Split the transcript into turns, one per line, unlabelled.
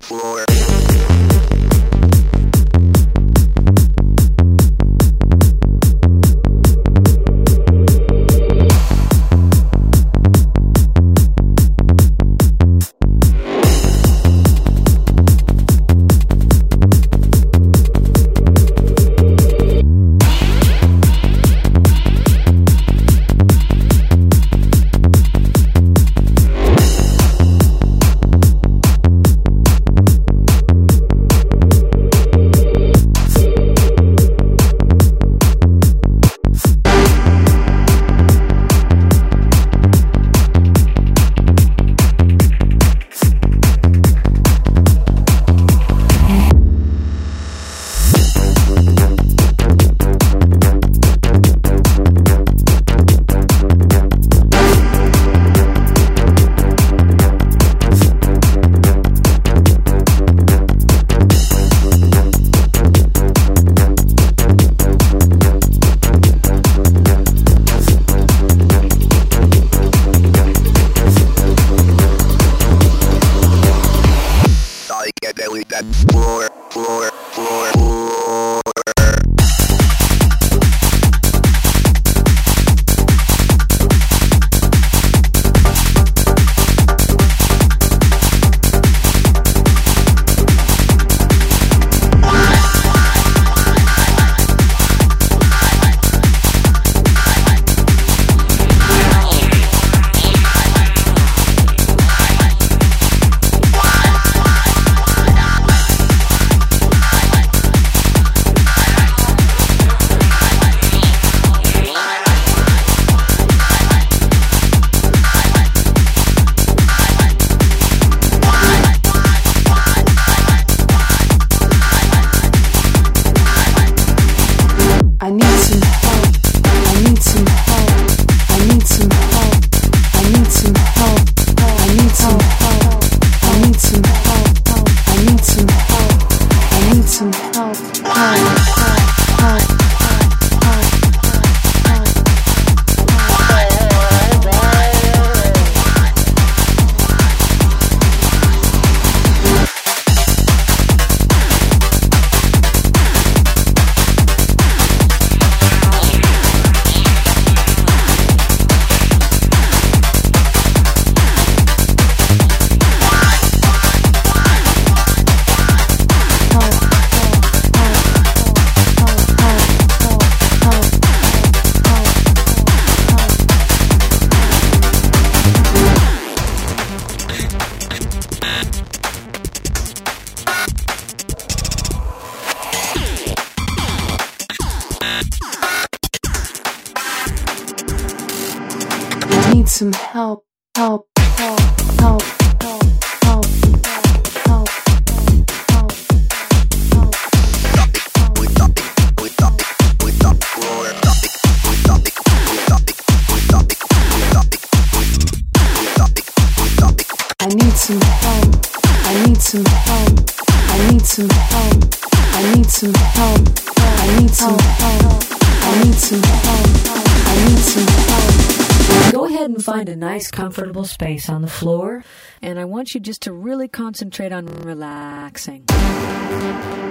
floor. That floor, floor, floor, floor.
I need some help. I need some help. I need some help. I need some help. I need some help. I need some help. I need some help. I need some help. I need some help, help, help, help, help, help, help, help, I need some help, I need some help, I need some help, I need some help, I need some help, I need some help, I need some help.
Go ahead and find a nice, comfortable space on the floor, and I want you just to really concentrate on relaxing.